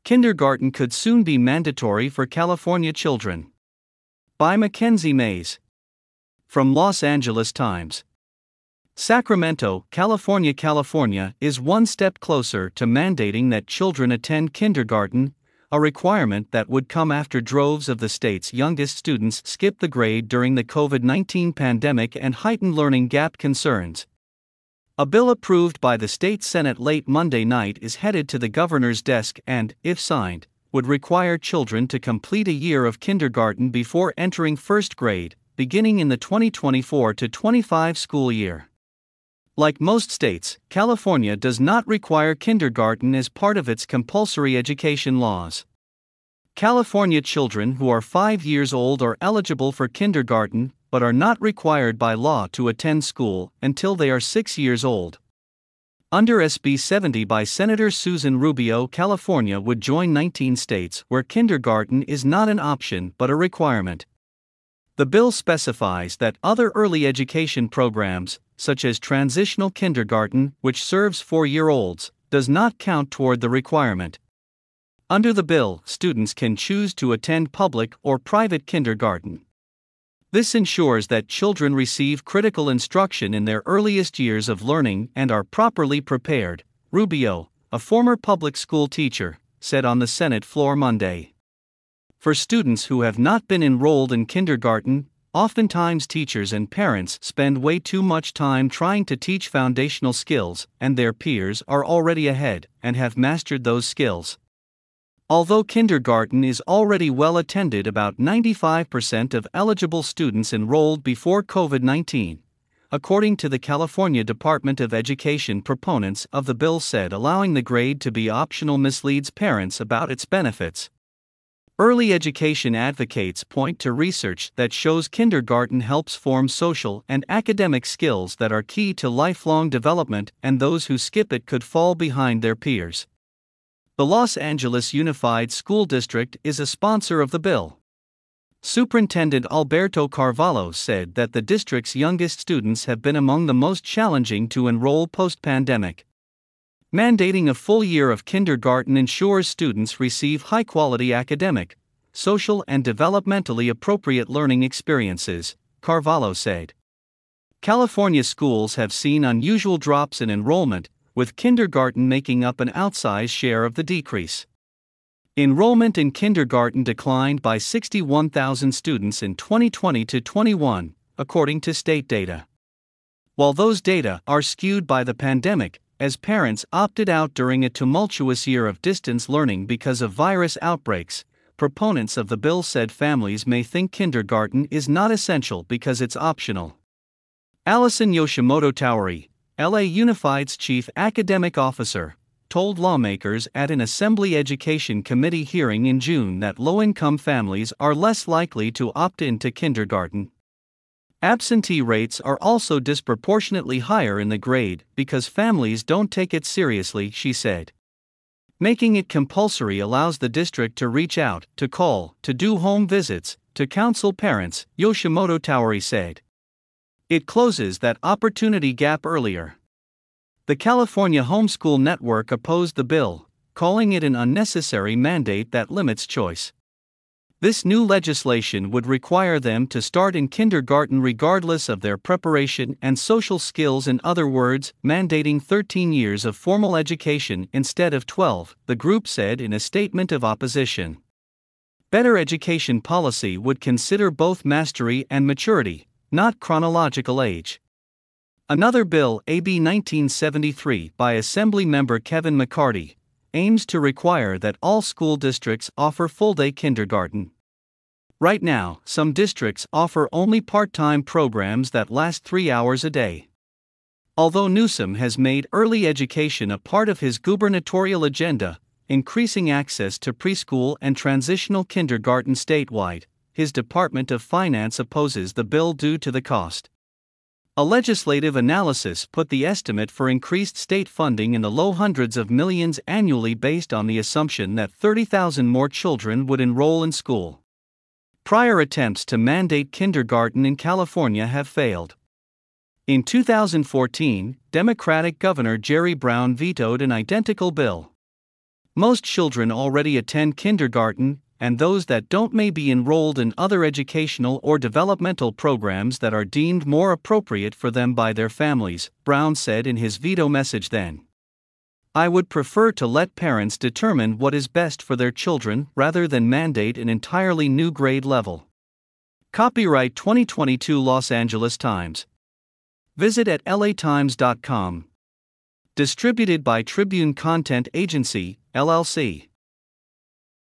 Kindergarten could soon be mandatory for California children. By Mackenzie Mays. From Los Angeles Times. Sacramento, California is one step closer to mandating that children attend kindergarten, a requirement that would come after droves of the state's youngest students skipped the grade during the COVID-19 pandemic and heightened learning gap concerns. A bill approved by the state Senate late Monday night is headed to the governor's desk and, if signed, would require children to complete a year of kindergarten before entering first grade, beginning in the 2024-25 school year. Like most states, California does not require kindergarten as part of its compulsory education laws. California children who are 5 years old are eligible for kindergarten, but are not required by law to attend school until they are 6 years old. Under SB 70 by Senator Susan Rubio, California would join 19 states where kindergarten is not an option but a requirement. The bill specifies that other early education programs, such as transitional kindergarten, which serves 4-year-olds, does not count toward the requirement. Under the bill, students can choose to attend public or private kindergarten. This ensures that children receive critical instruction in their earliest years of learning and are properly prepared, Rubio, a former public school teacher, said on the Senate floor Monday. For students who have not been enrolled in kindergarten, oftentimes teachers and parents spend way too much time trying to teach foundational skills, and their peers are already ahead and have mastered those skills. Although kindergarten is already well attended, about 95% of eligible students enrolled before COVID-19, according to the California Department of Education. Proponents of the bill said allowing the grade to be optional misleads parents about its benefits. Early education advocates point to research that shows kindergarten helps form social and academic skills that are key to lifelong development, and those who skip it could fall behind their peers. The Los Angeles Unified School District is a sponsor of the bill. Superintendent Alberto Carvalho said that the district's youngest students have been among the most challenging to enroll post-pandemic. Mandating a full year of kindergarten ensures students receive high-quality academic, social and developmentally appropriate learning experiences, Carvalho said. California schools have seen unusual drops in enrollment, with kindergarten making up an outsized share of the decrease. Enrollment in kindergarten declined by 61,000 students in 2020-21, according to state data. While those data are skewed by the pandemic, as parents opted out during a tumultuous year of distance learning because of virus outbreaks, proponents of the bill said families may think kindergarten is not essential because it's optional. Allison Yoshimoto-Towery, LA Unified's chief academic officer, told lawmakers at an Assembly Education Committee hearing in June that low-income families are less likely to opt into kindergarten. Absentee rates are also disproportionately higher in the grade because families don't take it seriously, she said. Making it compulsory allows the district to reach out, to call, to do home visits, to counsel parents, Yoshimoto-Towery said. It closes that opportunity gap earlier. The California Homeschool Network opposed the bill, calling it an unnecessary mandate that limits choice. This new legislation would require them to start in kindergarten regardless of their preparation and social skills. In other words, mandating 13 years of formal education instead of 12, the group said in a statement of opposition. Better education policy would consider both mastery and maturity, not chronological age. Another bill, AB 1973, by Assembly member Kevin McCarty, aims to require that all school districts offer full-day kindergarten. Right now, some districts offer only part-time programs that last 3 hours a day. Although Newsom has made early education a part of his gubernatorial agenda, increasing access to preschool and transitional kindergarten statewide, his Department of Finance opposes the bill due to the cost. A legislative analysis put the estimate for increased state funding in the low hundreds of millions annually based on the assumption that 30,000 more children would enroll in school. Prior attempts to mandate kindergarten in California have failed. In 2014, Democratic Governor Jerry Brown vetoed an identical bill. Most children already attend kindergarten, and those that don't may be enrolled in other educational or developmental programs that are deemed more appropriate for them by their families, Brown said in his veto message then. I would prefer to let parents determine what is best for their children rather than mandate an entirely new grade level. Copyright 2022 Los Angeles Times. Visit at latimes.com. Distributed by Tribune Content Agency, LLC.